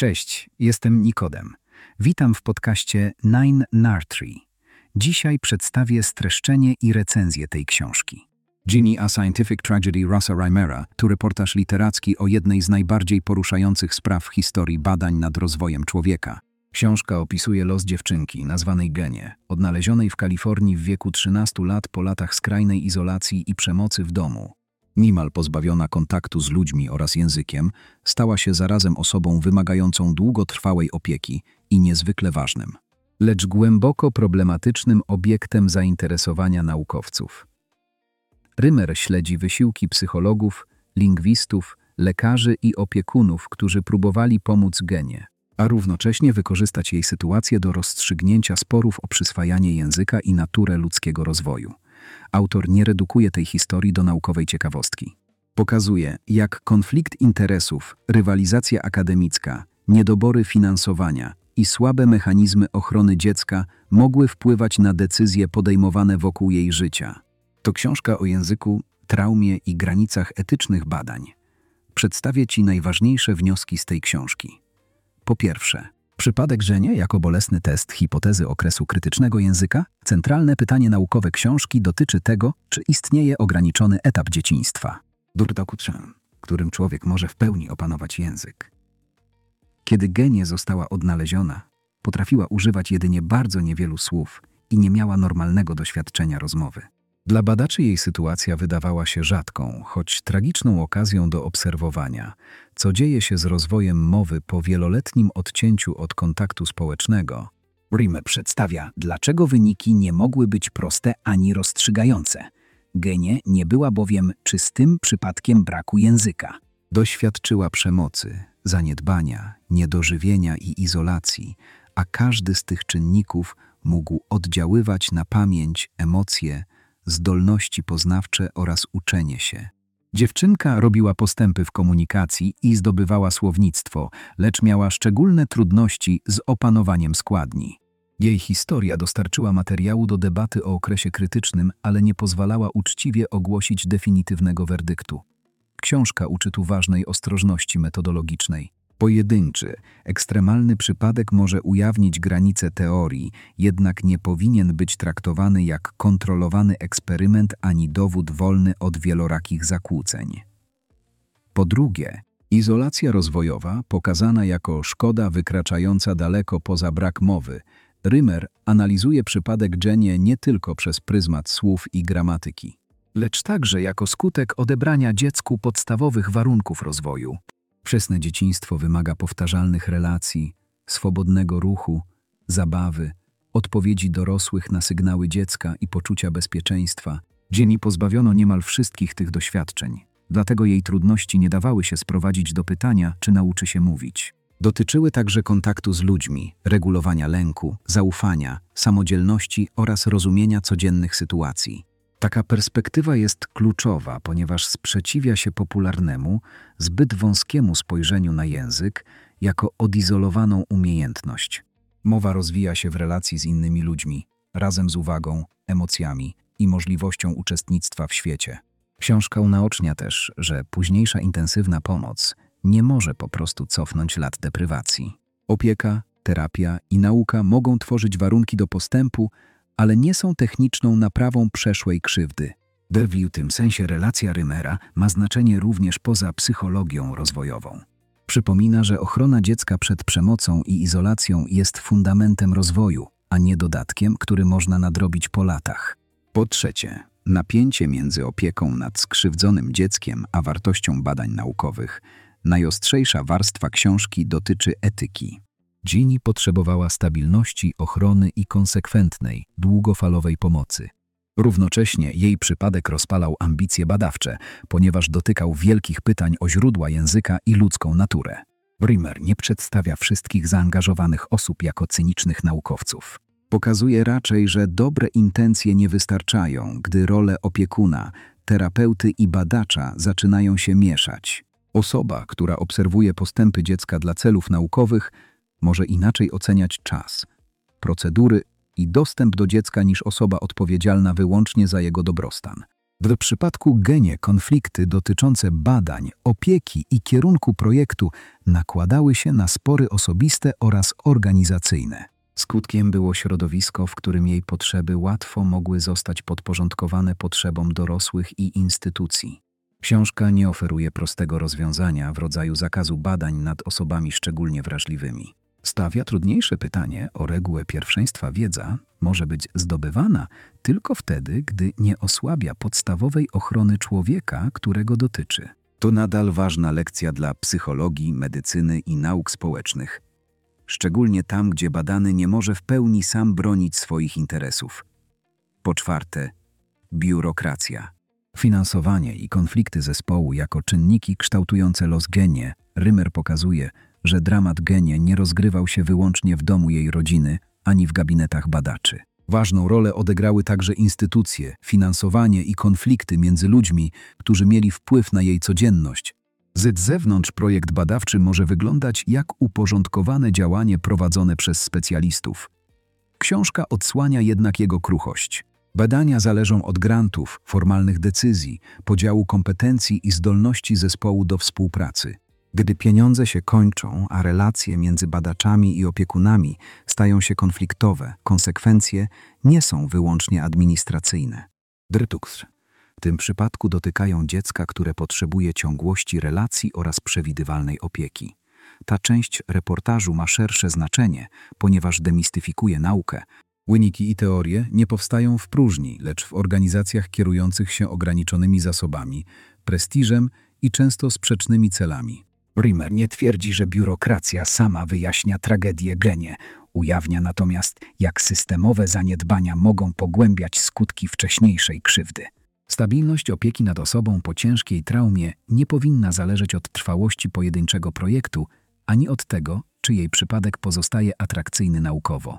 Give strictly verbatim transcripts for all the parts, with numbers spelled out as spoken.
Cześć, jestem Nikodem. Witam w podcaście Nine Nartree. Dzisiaj przedstawię streszczenie i recenzję tej książki. Ginny A Scientific Tragedy Russa Reimera to reportaż literacki o jednej z najbardziej poruszających spraw w historii badań nad rozwojem człowieka. Książka opisuje los dziewczynki nazwanej Genie, odnalezionej w Kalifornii w wieku trzynastu lat po latach skrajnej izolacji i przemocy w domu. Niemal pozbawiona kontaktu z ludźmi oraz językiem, stała się zarazem osobą wymagającą długotrwałej opieki i niezwykle ważnym, lecz głęboko problematycznym obiektem zainteresowania naukowców. Reimer śledzi wysiłki psychologów, lingwistów, lekarzy i opiekunów, którzy próbowali pomóc Genie, a równocześnie wykorzystać jej sytuację do rozstrzygnięcia sporów o przyswajanie języka i naturę ludzkiego rozwoju. Autor nie redukuje tej historii do naukowej ciekawostki. Pokazuje, jak konflikt interesów, rywalizacja akademicka, niedobory finansowania i słabe mechanizmy ochrony dziecka mogły wpływać na decyzje podejmowane wokół jej życia. To książka o języku, traumie i granicach etycznych badań. Przedstawię Ci najważniejsze wnioski z tej książki. Po pierwsze, przypadek Genie jako bolesny test hipotezy okresu krytycznego języka. Centralne pytanie naukowe książki dotyczy tego, czy istnieje ograniczony etap dzieciństwa, w którym człowiek może w pełni opanować język. Kiedy Genie została odnaleziona, potrafiła używać jedynie bardzo niewielu słów i nie miała normalnego doświadczenia rozmowy. Dla badaczy jej sytuacja wydawała się rzadką, choć tragiczną okazją do obserwowania, co dzieje się z rozwojem mowy po wieloletnim odcięciu od kontaktu społecznego. Reimer przedstawia, dlaczego wyniki nie mogły być proste ani rozstrzygające. Genie nie była bowiem czystym przypadkiem braku języka. Doświadczyła przemocy, zaniedbania, niedożywienia i izolacji, a każdy z tych czynników mógł oddziaływać na pamięć, emocje, zdolności poznawcze oraz uczenie się. Dziewczynka robiła postępy w komunikacji i zdobywała słownictwo, lecz miała szczególne trudności z opanowaniem składni. Jej historia dostarczyła materiału do debaty o okresie krytycznym, ale nie pozwalała uczciwie ogłosić definitywnego werdyktu. Książka uczy tu ważnej ostrożności metodologicznej. Pojedynczy, ekstremalny przypadek może ujawnić granice teorii, jednak nie powinien być traktowany jak kontrolowany eksperyment ani dowód wolny od wielorakich zakłóceń. Po drugie, izolacja rozwojowa pokazana jako szkoda wykraczająca daleko poza brak mowy. Reimer analizuje przypadek Genie nie tylko przez pryzmat słów i gramatyki, lecz także jako skutek odebrania dziecku podstawowych warunków rozwoju. Wczesne dzieciństwo wymaga powtarzalnych relacji, swobodnego ruchu, zabawy, odpowiedzi dorosłych na sygnały dziecka i poczucia bezpieczeństwa. Genie pozbawiono niemal wszystkich tych doświadczeń, dlatego jej trudności nie dawały się sprowadzić do pytania, czy nauczy się mówić. Dotyczyły także kontaktu z ludźmi, regulowania lęku, zaufania, samodzielności oraz rozumienia codziennych sytuacji. Taka perspektywa jest kluczowa, ponieważ sprzeciwia się popularnemu, zbyt wąskiemu spojrzeniu na język jako odizolowaną umiejętność. Mowa rozwija się w relacji z innymi ludźmi, razem z uwagą, emocjami i możliwością uczestnictwa w świecie. Książka unaocznia też, że późniejsza intensywna pomoc nie może po prostu cofnąć lat deprywacji. Opieka, terapia i nauka mogą tworzyć warunki do postępu, ale nie są techniczną naprawą przeszłej krzywdy. W tym sensie relacja Reimera ma znaczenie również poza psychologią rozwojową. Przypomina, że ochrona dziecka przed przemocą i izolacją jest fundamentem rozwoju, a nie dodatkiem, który można nadrobić po latach. Po trzecie, napięcie między opieką nad skrzywdzonym dzieckiem a wartością badań naukowych. Najostrzejsza warstwa książki dotyczy etyki. Ginny potrzebowała stabilności, ochrony i konsekwentnej, długofalowej pomocy. Równocześnie jej przypadek rozpalał ambicje badawcze, ponieważ dotykał wielkich pytań o źródła języka i ludzką naturę. Reimer nie przedstawia wszystkich zaangażowanych osób jako cynicznych naukowców. Pokazuje raczej, że dobre intencje nie wystarczają, gdy role opiekuna, terapeuty i badacza zaczynają się mieszać. Osoba, która obserwuje postępy dziecka dla celów naukowych, może inaczej oceniać czas, procedury i dostęp do dziecka niż osoba odpowiedzialna wyłącznie za jego dobrostan. W przypadku Genie konflikty dotyczące badań, opieki i kierunku projektu nakładały się na spory osobiste oraz organizacyjne. Skutkiem było środowisko, w którym jej potrzeby łatwo mogły zostać podporządkowane potrzebom dorosłych i instytucji. Książka nie oferuje prostego rozwiązania w rodzaju zakazu badań nad osobami szczególnie wrażliwymi. Stawia trudniejsze pytanie o regułę pierwszeństwa. Wiedza może być zdobywana tylko wtedy, gdy nie osłabia podstawowej ochrony człowieka, którego dotyczy. To nadal ważna lekcja dla psychologii, medycyny i nauk społecznych. Szczególnie tam, gdzie badany nie może w pełni sam bronić swoich interesów. Po czwarte, biurokracja. Finansowanie i konflikty zespołu jako czynniki kształtujące los Genie. Rimmer pokazuje, że dramat Genie nie rozgrywał się wyłącznie w domu jej rodziny, ani w gabinetach badaczy. Ważną rolę odegrały także instytucje, finansowanie i konflikty między ludźmi, którzy mieli wpływ na jej codzienność. Z zewnątrz projekt badawczy może wyglądać jak uporządkowane działanie prowadzone przez specjalistów. Książka odsłania jednak jego kruchość. Badania zależą od grantów, formalnych decyzji, podziału kompetencji i zdolności zespołu do współpracy. Gdy pieniądze się kończą, a relacje między badaczami i opiekunami stają się konfliktowe, konsekwencje nie są wyłącznie administracyjne. Drytuks. W tym przypadku dotykają dziecka, które potrzebuje ciągłości relacji oraz przewidywalnej opieki. Ta część reportażu ma szersze znaczenie, ponieważ demistyfikuje naukę. Wyniki i teorie nie powstają w próżni, lecz w organizacjach kierujących się ograniczonymi zasobami, prestiżem i często sprzecznymi celami. Rimmer nie twierdzi, że biurokracja sama wyjaśnia tragedię Genie, ujawnia natomiast, jak systemowe zaniedbania mogą pogłębiać skutki wcześniejszej krzywdy. Stabilność opieki nad osobą po ciężkiej traumie nie powinna zależeć od trwałości pojedynczego projektu, ani od tego, czy jej przypadek pozostaje atrakcyjny naukowo.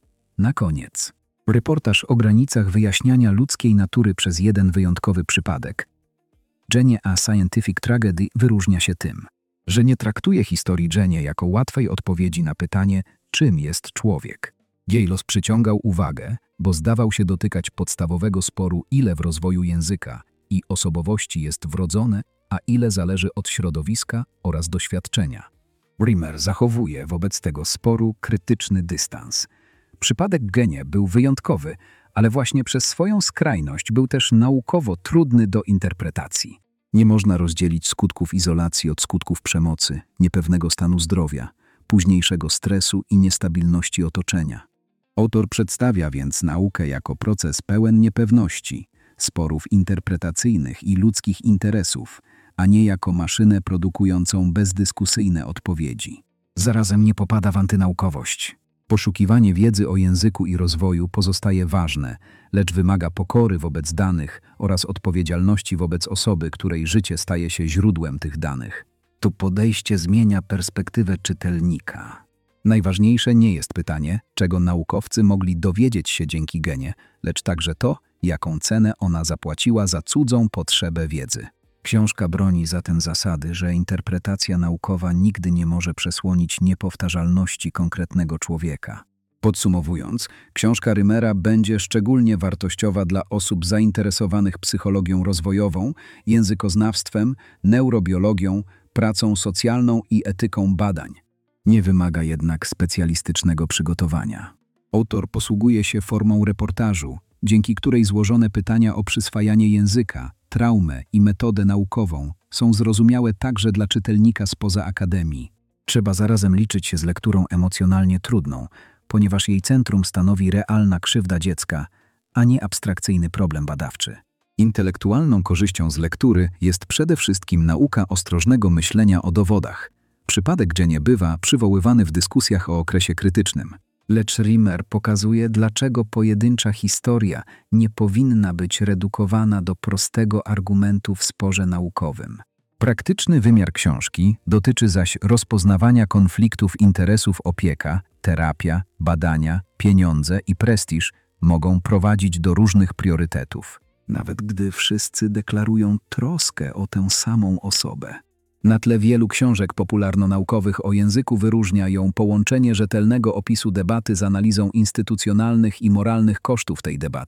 Na koniec, reportaż o granicach wyjaśniania ludzkiej natury przez jeden wyjątkowy przypadek. Genie A Scientific Tragedy wyróżnia się tym, że nie traktuje historii Genie jako łatwej odpowiedzi na pytanie, czym jest człowiek. Jej los przyciągał uwagę, bo zdawał się dotykać podstawowego sporu, ile w rozwoju języka i osobowości jest wrodzone, a ile zależy od środowiska oraz doświadczenia. Rimmer zachowuje wobec tego sporu krytyczny dystans. Przypadek Genie był wyjątkowy, ale właśnie przez swoją skrajność był też naukowo trudny do interpretacji. Nie można rozdzielić skutków izolacji od skutków przemocy, niepewnego stanu zdrowia, późniejszego stresu i niestabilności otoczenia. Autor przedstawia więc naukę jako proces pełen niepewności, sporów interpretacyjnych i ludzkich interesów, a nie jako maszynę produkującą bezdyskusyjne odpowiedzi. Zarazem nie popada w antynaukowość. Poszukiwanie wiedzy o języku i rozwoju pozostaje ważne, lecz wymaga pokory wobec danych oraz odpowiedzialności wobec osoby, której życie staje się źródłem tych danych. To podejście zmienia perspektywę czytelnika. Najważniejsze nie jest pytanie, czego naukowcy mogli dowiedzieć się dzięki Genie, lecz także to, jaką cenę ona zapłaciła za cudzą potrzebę wiedzy. Książka broni zatem zasady, że interpretacja naukowa nigdy nie może przesłonić niepowtarzalności konkretnego człowieka. Podsumowując, książka Rimmera będzie szczególnie wartościowa dla osób zainteresowanych psychologią rozwojową, językoznawstwem, neurobiologią, pracą socjalną i etyką badań. Nie wymaga jednak specjalistycznego przygotowania. Autor posługuje się formą reportażu, dzięki której złożone pytania o przyswajanie języka, traumę i metodę naukową są zrozumiałe także dla czytelnika spoza akademii. Trzeba zarazem liczyć się z lekturą emocjonalnie trudną, ponieważ jej centrum stanowi realna krzywda dziecka, a nie abstrakcyjny problem badawczy. Intelektualną korzyścią z lektury jest przede wszystkim nauka ostrożnego myślenia o dowodach. Przypadek Genie bywa przywoływany w dyskusjach o okresie krytycznym. Lecz Rimmer pokazuje, dlaczego pojedyncza historia nie powinna być redukowana do prostego argumentu w sporze naukowym. Praktyczny wymiar książki dotyczy zaś rozpoznawania konfliktów interesów. Opieka, terapia, badania, pieniądze i prestiż mogą prowadzić do różnych priorytetów, nawet gdy wszyscy deklarują troskę o tę samą osobę. Na tle wielu książek popularno-naukowych o języku wyróżnia ją połączenie rzetelnego opisu debaty z analizą instytucjonalnych i moralnych kosztów tej debaty.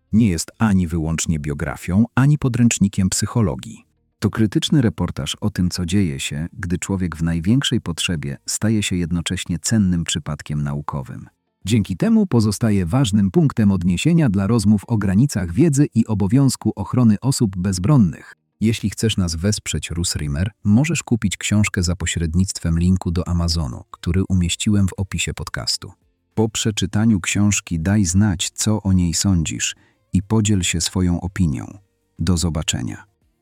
Nie jest ani wyłącznie biografią, ani podręcznikiem psychologii. To krytyczny reportaż o tym, co dzieje się, gdy człowiek w największej potrzebie staje się jednocześnie cennym przypadkiem naukowym. Dzięki temu pozostaje ważnym punktem odniesienia dla rozmów o granicach wiedzy i obowiązku ochrony osób bezbronnych. Jeśli chcesz nas wesprzeć, Rusrimer, możesz kupić książkę za pośrednictwem linku do Amazonu, który umieściłem w opisie podcastu. Po przeczytaniu książki daj znać, co o niej sądzisz i podziel się swoją opinią. Do zobaczenia.